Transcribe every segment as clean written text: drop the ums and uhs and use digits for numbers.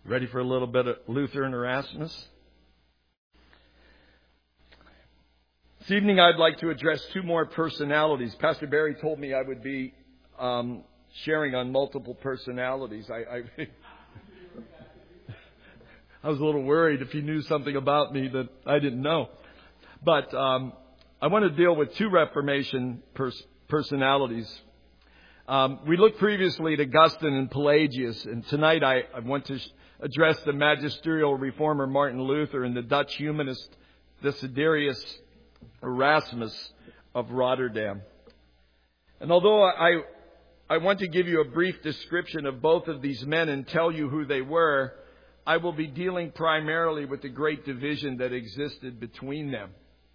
Ready for a little bit of Luther and Erasmus? This evening I'd like to address two more personalities. Pastor Barry told me I would be sharing on multiple personalities. I was a little worried if he knew something about me that I didn't know. But I want to deal with two Reformation personalities. We looked previously at Augustine and Pelagius, and tonight I want to address the magisterial reformer Martin Luther and the Dutch humanist Desiderius Erasmus of Rotterdam. And although I want to give you a brief description of both of these men and tell you who they were, I will be dealing primarily with the great division that existed between them.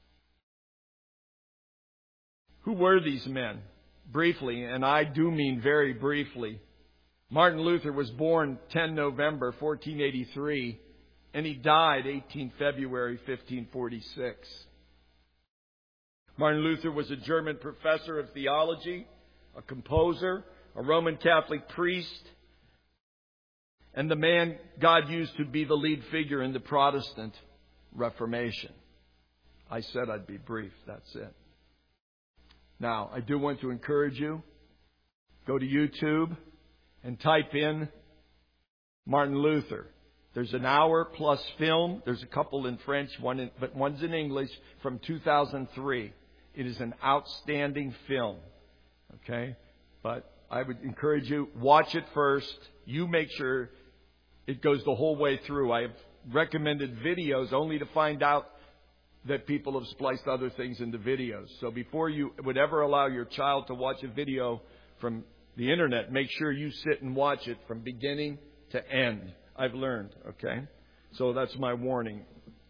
Who were these men? Briefly, and I do mean very briefly. Martin Luther was born 10 November 1483, and he died 18 February 1546. Martin Luther was a German professor of theology, a composer, a Roman Catholic priest, and the man God used to be the lead figure in the Protestant Reformation. I said I'd be brief. That's it. Now, I do want to encourage you. Go to YouTube and type in Martin Luther. There's an hour plus film. There's a couple in French, but one's in English from 2003. It is an outstanding film. Okay? But I would encourage you, watch it first. You make sure it goes the whole way through. I have recommended videos only to find out that people have spliced other things into videos. So before you would ever allow your child to watch a video from the internet, make sure you sit and watch it from beginning to end. I've learned, okay? So that's my warning.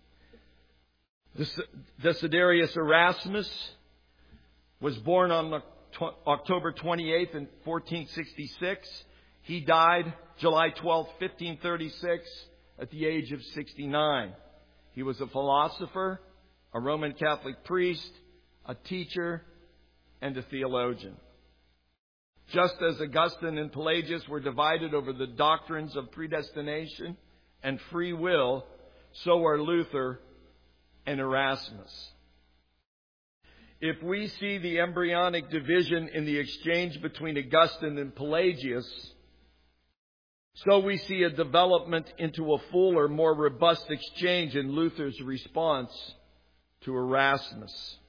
Desiderius Erasmus was born on October 28th in 1466. He died July 12th, 1536 at the age of 69. He was a philosopher, a Roman Catholic priest, a teacher, and a theologian. Just as Augustine and Pelagius were divided over the doctrines of predestination and free will, so are Luther and Erasmus. If we see the embryonic division in the exchange between Augustine and Pelagius, so we see a development into a fuller, more robust exchange in Luther's response to Erasmus.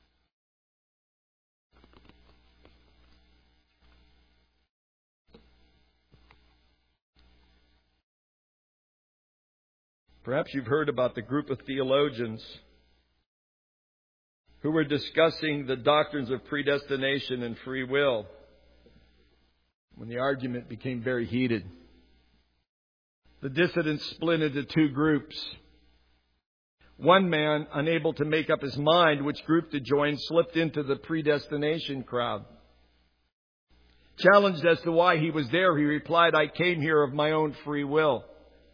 Perhaps you've heard about the group of theologians who were discussing the doctrines of predestination and free will when the argument became very heated. The dissidents split into two groups. One man, unable to make up his mind which group to join, slipped into the predestination crowd. Challenged as to why he was there, he replied, "I came here of my own free will."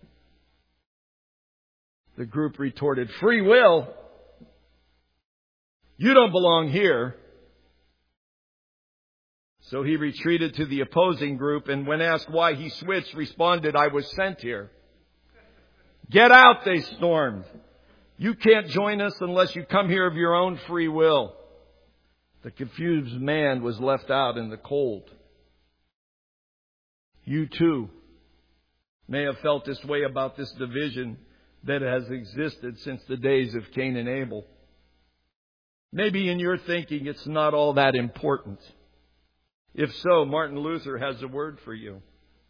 The group retorted, "Free will? You don't belong here." So he retreated to the opposing group, and when asked why he switched, responded, "I was sent here." "Get out," they stormed. "You can't join us unless you come here of your own free will." The confused man was left out in the cold. You too may have felt this way about this division that has existed since the days of Cain and Abel. Maybe in your thinking it's not all that important. If so, Martin Luther has a word for you.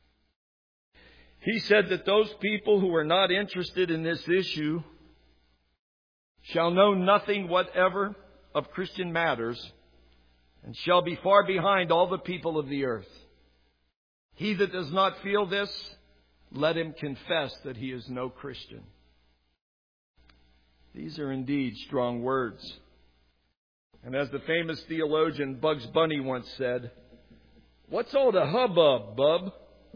He said that those people who are not interested in this issue shall know nothing whatever of Christian matters and shall be far behind all the people of the earth. He that does not feel this, let him confess that he is no Christian. These are indeed strong words. And as the famous theologian Bugs Bunny once said, "What's all the hubbub, bub?"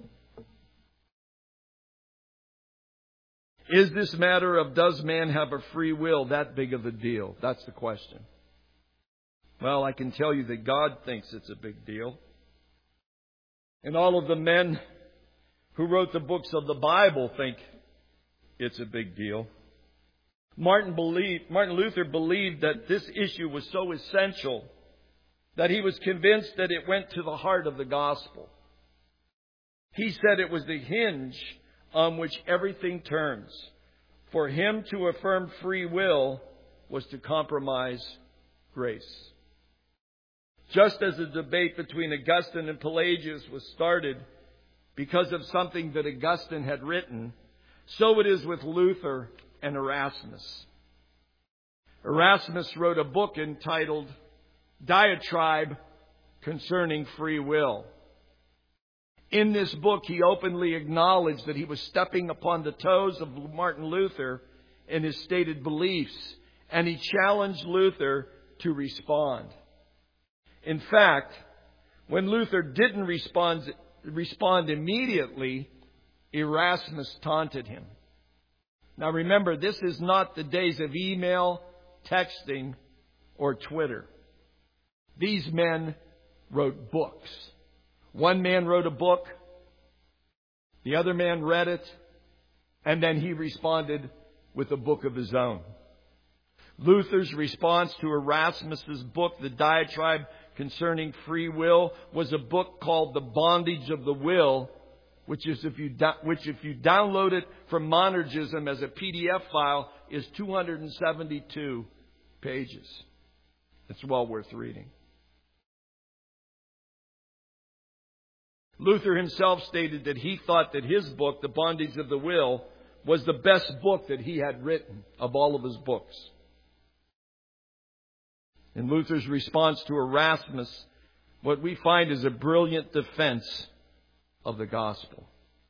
Is this matter of does man have a free will that big of a deal? That's the question. Well, I can tell you that God thinks it's a big deal. And all of the men who wrote the books of the Bible think it's a big deal. Martin Luther believed that this issue was so essential that he was convinced that it went to the heart of the gospel. He said it was the hinge on which everything turns. For him to affirm free will was to compromise grace. Just as the debate between Augustine and Pelagius was started because of something that Augustine had written, so it is with Luther and Erasmus. Erasmus wrote a book entitled Diatribe Concerning Free Will. In this book, he openly acknowledged that he was stepping upon the toes of Martin Luther in his stated beliefs, and he challenged Luther to respond. In fact, when Luther didn't respond immediately, Erasmus taunted him. Now remember, this is not the days of email, texting, or Twitter. These men wrote books. One man wrote a book, the other man read it, and then he responded with a book of his own. Luther's response to Erasmus's book, The Diatribe Concerning Free Will, was a book called The Bondage of the Will, which if you download it from Monergism as a PDF file, is 272 pages. It's well worth reading. Luther himself stated that he thought that his book, The Bondage of the Will, was the best book that he had written of all of his books. In Luther's response to Erasmus, what we find is a brilliant defense of the gospel.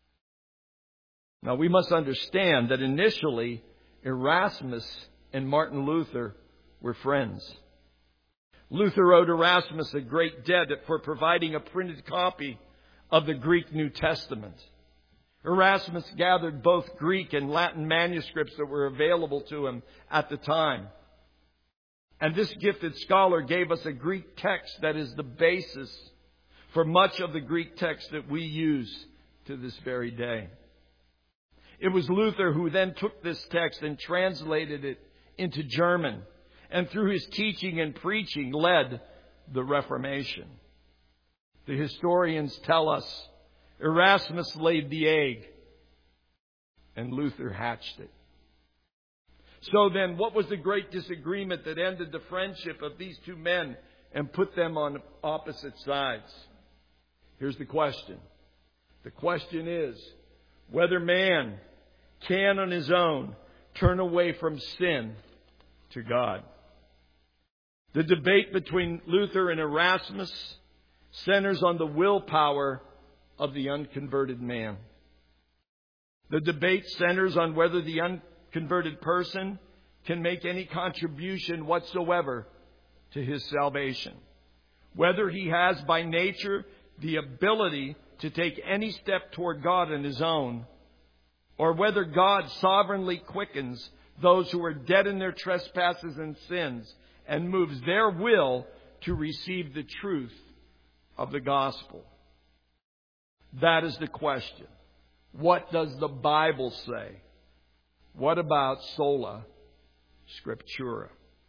Now we must understand that initially Erasmus and Martin Luther were friends. Luther owed Erasmus a great debt for providing a printed copy of the Greek New Testament. Erasmus gathered both Greek and Latin manuscripts that were available to him at the time. And this gifted scholar gave us a Greek text that is the basis for much of the Greek text that we use to this very day. It was Luther who then took this text and translated it into German, and through his teaching and preaching led the Reformation. The historians tell us Erasmus laid the egg and Luther hatched it. So then, what was the great disagreement that ended the friendship of these two men and put them on opposite sides? Here's the question. The question is whether man can on his own turn away from sin to God. The debate between Luther and Erasmus centers on the willpower of the unconverted man. The debate centers on whether the unconverted person can make any contribution whatsoever to his salvation. Whether he has by nature the ability to take any step toward God on his own, or whether God sovereignly quickens those who are dead in their trespasses and sins and moves their will to receive the truth of the gospel. That is the question. What does the Bible say? What about sola scriptura?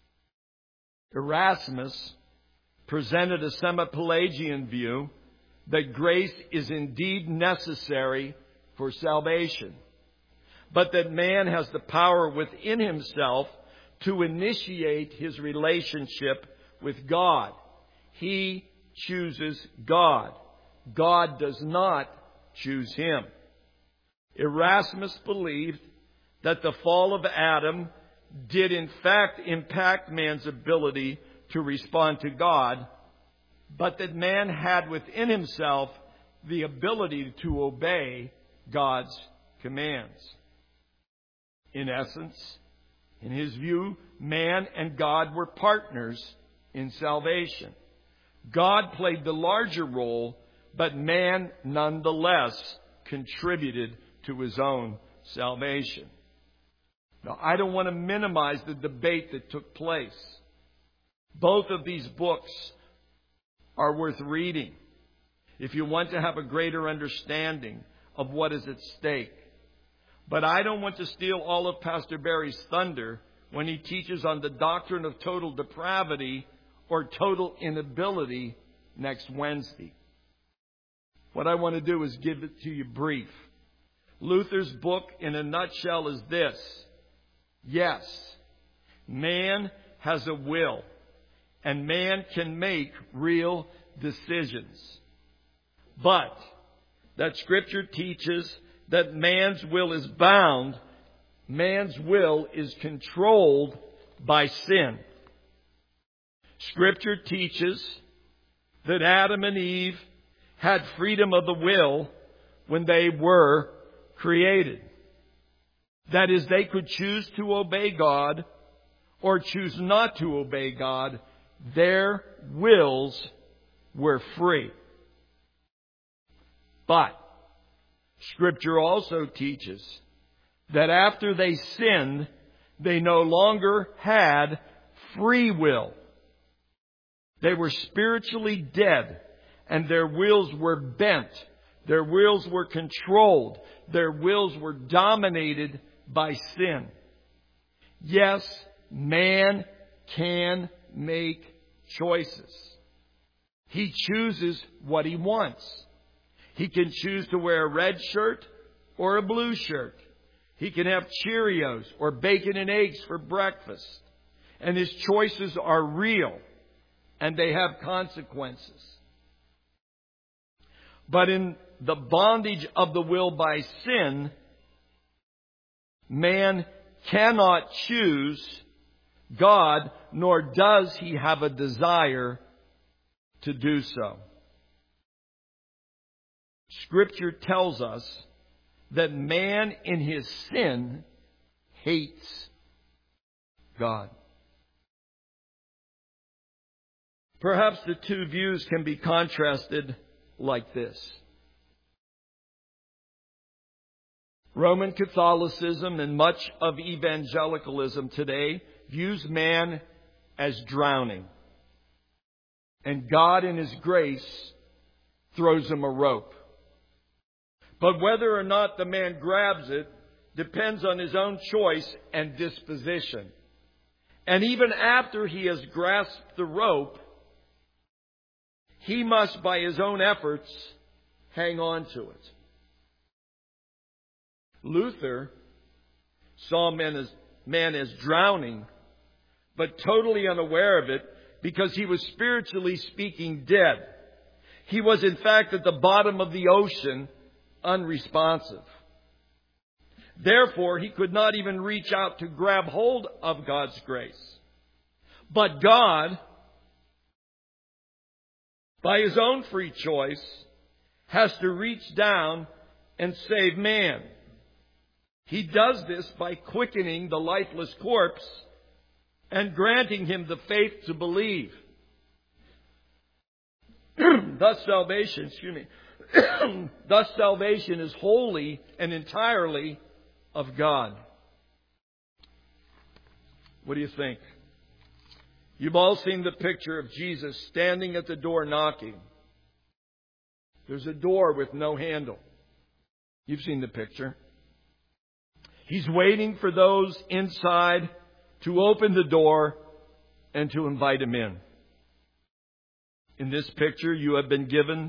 Erasmus presented a semi-Pelagian view that grace is indeed necessary for salvation, but that man has the power within himself to initiate his relationship with God. He chooses God. God does not choose him. Erasmus believed that the fall of Adam did in fact impact man's ability to respond to God, but that man had within himself the ability to obey God's commands. In essence, in his view, man and God were partners in salvation. God played the larger role, but man nonetheless contributed to his own salvation. Now, I don't want to minimize the debate that took place. Both of these books are worth reading if you want to have a greater understanding of what is at stake. But I don't want to steal all of Pastor Barry's thunder when he teaches on the doctrine of total depravity or total inability next Wednesday. What I want to do is give it to you brief. Luther's book in a nutshell is this. Yes, man has a will, and man can make real decisions. But that Scripture teaches that man's will is bound. Man's will is controlled by sin. Scripture teaches that Adam and Eve had freedom of the will when they were created. That is, they could choose to obey God or choose not to obey God. Their wills were free. But Scripture also teaches that after they sinned, they no longer had free will. They were spiritually dead, and their wills were bent. Their wills were controlled. Their wills were dominated by sin. Yes, man can make choices. He chooses what he wants. He can choose to wear a red shirt or a blue shirt. He can have Cheerios or bacon and eggs for breakfast. And his choices are real, and they have consequences. But in the bondage of the will by sin, man cannot choose God, nor does he have a desire to do so. Scripture tells us that man in his sin hates God. Perhaps the two views can be contrasted like this. Roman Catholicism and much of evangelicalism today views man as drowning. And God in His grace throws him a rope. But whether or not the man grabs it depends on his own choice and disposition. And even after he has grasped the rope, he must, by his own efforts, hang on to it. Luther saw man as drowning, but totally unaware of it because he was spiritually speaking dead. He was, in fact, at the bottom of the ocean, unresponsive. Therefore, he could not even reach out to grab hold of God's grace. But God, by His own free choice, has to reach down and save man. He does this by quickening the lifeless corpse and granting him the faith to believe. Thus salvation is wholly and entirely of God. What do you think? You've all seen the picture of Jesus standing at the door knocking. There's a door with no handle. You've seen the picture. He's waiting for those inside to open the door and to invite him in. In this picture, you have been given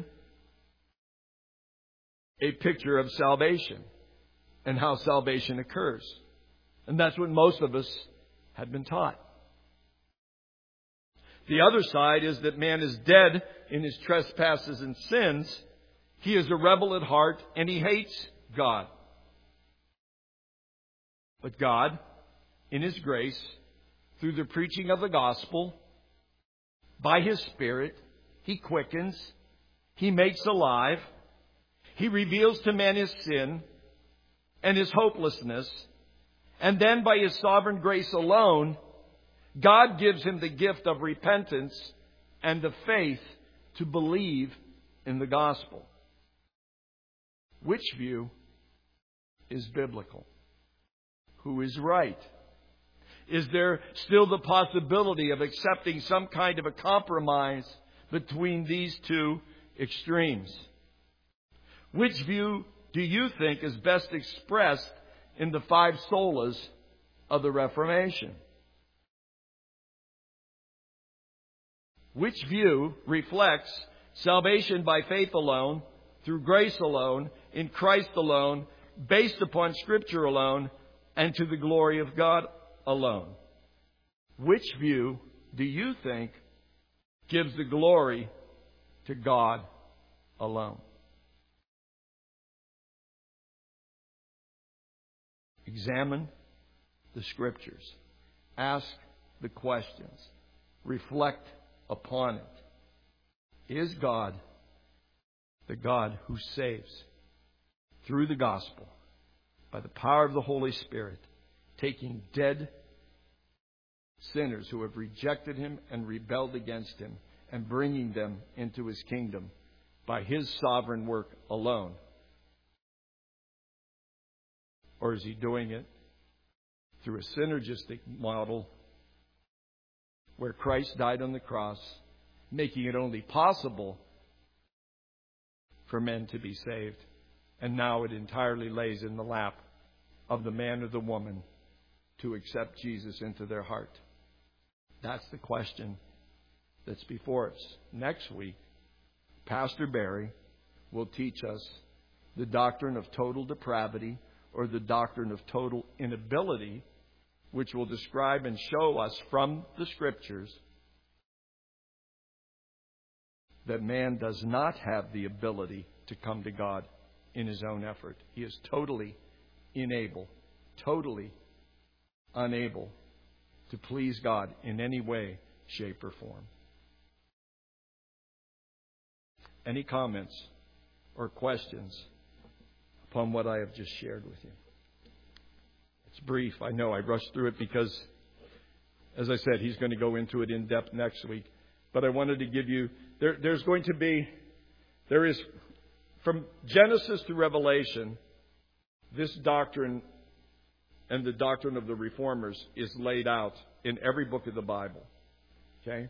a picture of salvation and how salvation occurs. And that's what most of us had been taught. The other side is that man is dead in his trespasses and sins. He is a rebel at heart and he hates God. But God, in His grace, through the preaching of the gospel, by His Spirit, He quickens, He makes alive, He reveals to man his sin and his hopelessness, and then by His sovereign grace alone, God gives him the gift of repentance and the faith to believe in the gospel. Which view is biblical? Who is right? Is there still the possibility of accepting some kind of a compromise between these two extremes? Which view do you think is best expressed in the 5 solas of the Reformation? Which view reflects salvation by faith alone, through grace alone, in Christ alone, based upon Scripture alone, and to the glory of God alone? Which view do you think gives the glory to God alone? Examine the Scriptures. Ask the questions. Reflect upon it. Is God the God who saves through the gospel by the power of the Holy Spirit, taking dead sinners who have rejected Him and rebelled against Him and bringing them into His kingdom by His sovereign work alone? Or is He doing it through a synergistic model where Christ died on the cross, making it only possible for men to be saved, and now it entirely lays in the lap of the man or the woman to accept Jesus into their heart? That's the question that's before us. Next week, Pastor Barry will teach us the doctrine of total depravity, or the doctrine of total inability, which will describe and show us from the Scriptures that man does not have the ability to come to God in his own effort. He is totally unable to please God in any way, shape, or form. Any comments or questions upon what I have just shared with you? It's brief. I know I rushed through it because, as I said, he's going to go into it in depth next week. But I wanted to give you, there is, from Genesis to Revelation, this doctrine and the doctrine of the Reformers is laid out in every book of the Bible. Okay?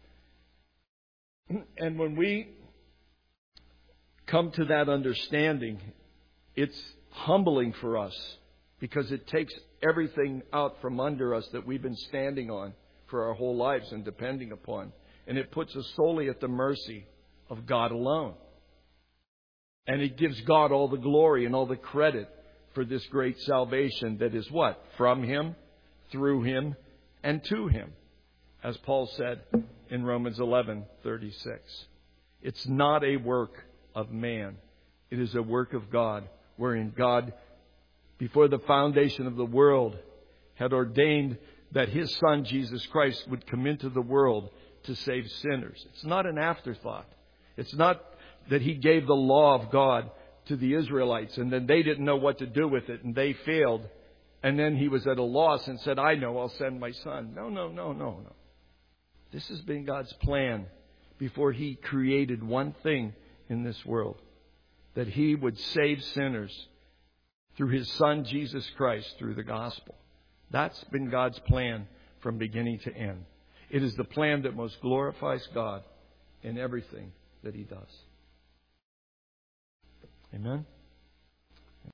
And when we come to that understanding, it's humbling for us, because it takes everything out from under us that we've been standing on for our whole lives and depending upon. And it puts us solely at the mercy of God alone. And it gives God all the glory and all the credit for this great salvation that is what? From Him, through Him, and to Him. As Paul said in Romans 11:36. It's not a work of man. It is a work of God, wherein God, before the foundation of the world, had ordained that His Son, Jesus Christ, would come into the world to save sinners. It's not an afterthought. It's not that He gave the law of God to the Israelites and then they didn't know what to do with it and they failed. And then He was at a loss and said, I know, I'll send my Son. No. This has been God's plan before He created one thing in this world. That He would save sinners through His Son, Jesus Christ, through the gospel. That's been God's plan from beginning to end. It is the plan that most glorifies God in everything that He does. Amen?